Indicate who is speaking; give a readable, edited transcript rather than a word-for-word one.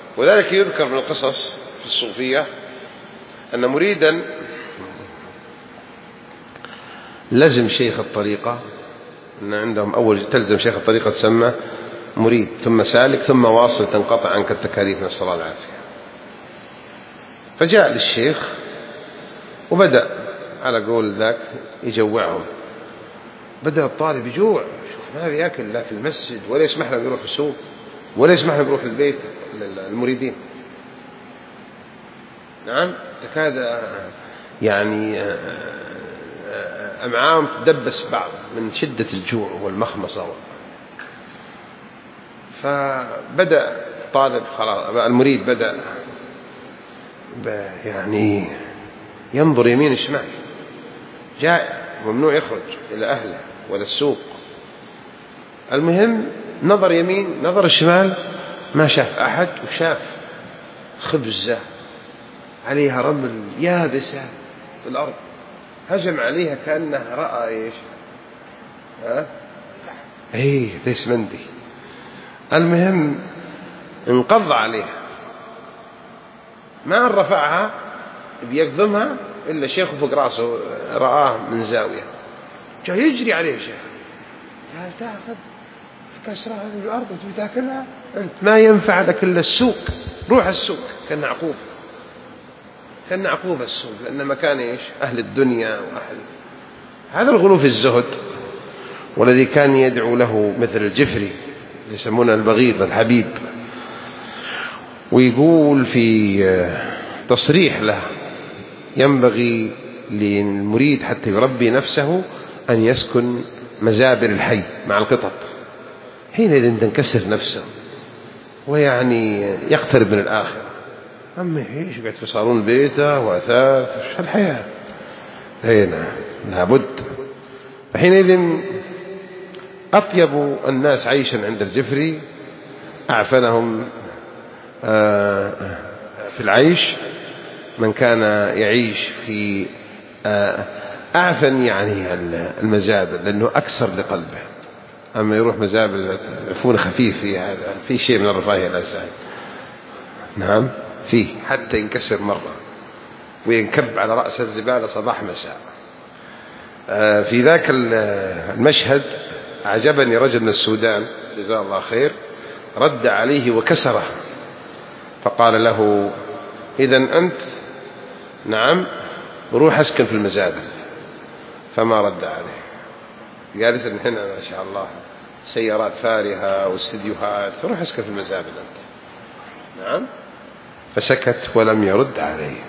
Speaker 1: وذلك يذكر من القصص في الصوفية أن مريدا لزم شيخ الطريقة، أن عندهم أول تلزم شيخ الطريقة تسمى مريد، ثم سالك، ثم واصل تنقطع عنك التكاليف، نسأل الله العافية. فجاء للشيخ وبدأ على قول ذاك يجوعهم. بدأ الطالب يجوع، شوف ما بياكل لا في المسجد ولا يسمح له يروح السوق ولا يسمح له يروح البيت المريدين. نعم، تكاد يعني أمعاهم تدبس بعض من شدة الجوع والمخمصة. فبدأ الطالب خلاص، المريد بدأ يعني ينظر يمين الشمال، جائع ممنوع يخرج إلى أهله ولا السوق. المهم نظر يمين نظر الشمال ما شاف أحد، وشاف خبزة عليها رمل يابسة في الأرض، هجم عليها كأنه رأى إيش ديسمندي. المهم انقض عليها، ما رفعها بيقضمها إلا شيخه فوق راسه رآه من زاوية، جاء يجري عليه شيخ، قال تأخذ كسرة هذه الأرض وتأكلها أنت، ما ينفع لك إلا السوق، روح السوق. كان عقوب السوق، لأن مكان إيش أهل الدنيا وأهل هذا الغلو في الزهد. والذي كان يدعو له مثل الجفري يسمونه البغيض الحبيب، ويقول في تصريح له ينبغي للمريد حتى يربي نفسه أن يسكن مزابر الحي مع القطط، حينئذ تنكسر نفسه ويعني يقترب من الآخرة. أما إيش قاعد في صالون بيته وأثاث إيش الحياة هنا لابد. حينئذ أطيب الناس عيشا عند الجفري أعفنهم في العيش من كان يعيش في أعفن يعني المزابل، لأنه أكثر لقلبه. أما يروح مزابل عفون خفيف في شيء من الرفاهية الأساسية. نعم فيه حتى ينكسر مرة وينكب على رأس الزبالة صباح مساء. في ذاك المشهد أعجبني رجل من السودان جزاه الله خير، رد عليه وكسره فقال له إذن أنت نعم روح أسكن في المزابل. فما رد عليه، قال إن هنا ما شاء الله سيارات فارهة واستديوهات، فروح أسكن في المزابل أنت. نعم، فسكت ولم يرد عليه.